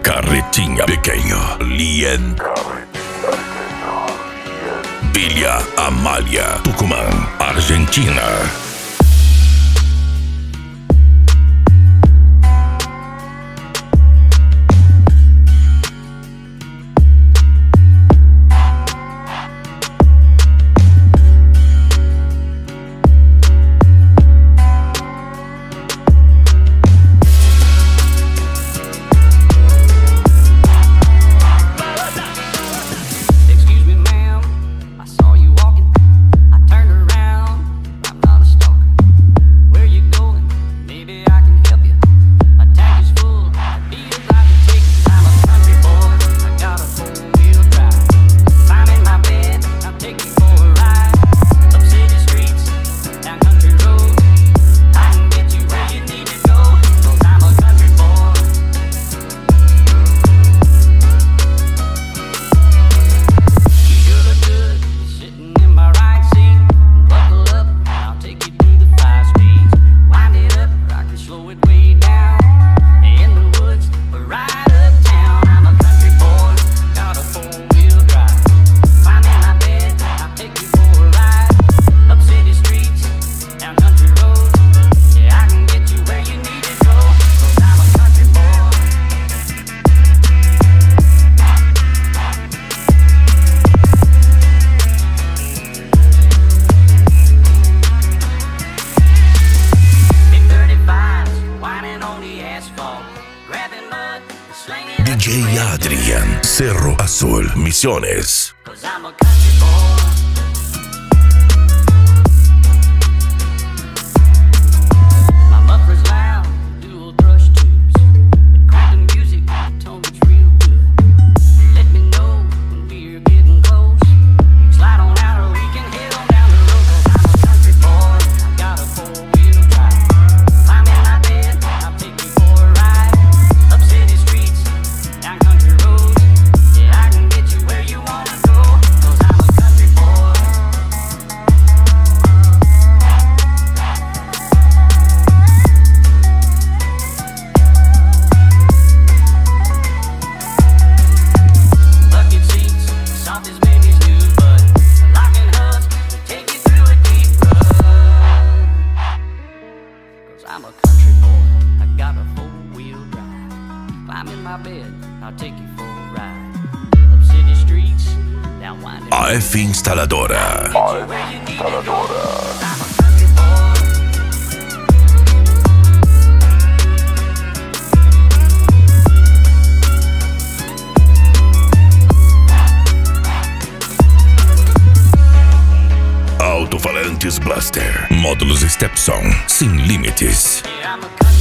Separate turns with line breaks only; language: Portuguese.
Carretinha Pequeño, Lien, Villa Amalia, Tucumán, Argentina. DJ Adrian, Cerro Azul, Misiones.
I'm a country boy, I got a four-wheel drive. Climb in my bed, I'll take you for a ride. Up city streets, down winding
AF Instaladora.
Yeah,
Alto-falantes Blaster, módulos Stepson, sem limites.
I'm a country